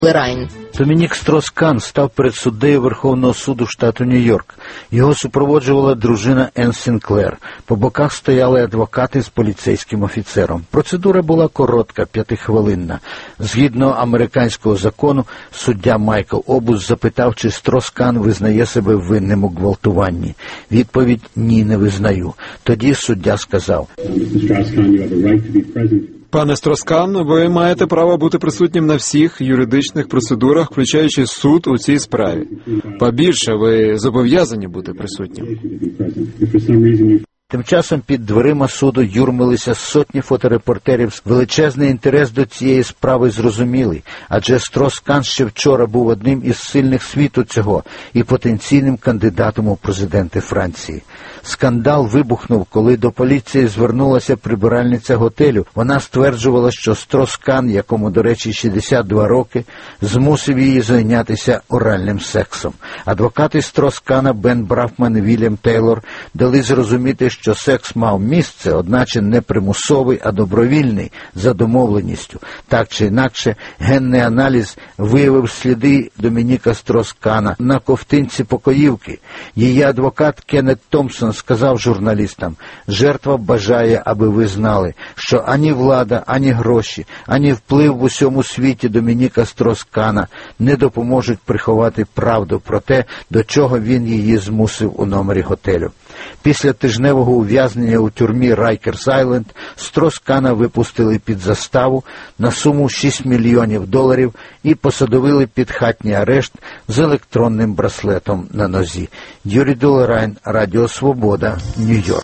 Лерайн. Домінік Строс-Кан став перед суддею Верховного суду штату Нью-Йорк. Його супроводжувала дружина Енн Сінклер. По боках стояли адвокати з поліцейським офіцером. Процедура була коротка, 5-хвилинна. Згідно американського закону, суддя Майкл Обус запитав, чи Строс-Кан визнає себе винним у гвалтуванні. Відповідь – ні, не визнаю. Тоді суддя сказав: Пане Строс-Кан, ви маєте право бути присутнім на всіх юридичних процедурах, включаючи суд у цій справі. Побільше, ви зобов'язані бути присутнім. Тим часом під дверима суду юрмилися сотні фоторепортерів. Величезний інтерес до цієї справи зрозумілий, адже Строс-Кан ще вчора був одним із сильних світу цього і потенційним кандидатом у президенти Франції. Скандал вибухнув, коли до поліції звернулася прибиральниця готелю. Вона стверджувала, що Строс-Кан, якому, до речі, 62 роки, змусив її зайнятися оральним сексом. Адвокати Строс-Кана Бен Брафман і Вільям Тейлор дали зрозуміти, що секс мав місце, одначе не примусовий, а добровільний, за домовленістю. Так чи інакше, генний аналіз виявив сліди Домініка Строс-Кана на ковтинці покоївки. Її адвокат Кеннет Томпсон сказав журналістам: «Жертва бажає, аби ви знали, що ані влада, ані гроші, ані вплив в усьому світі Домініка Строс-Кана не допоможуть приховати правду про те, до чого він її змусив у номері готелю». Після тижневого ув'язнення у тюрмі Райкерс-Айленд Строс-Кана випустили під заставу на суму $6 мільйонів і посадовили під хатній арешт з електронним браслетом на нозі. Юрій Лерайн, Радіо Свобода, Нью-Йорк.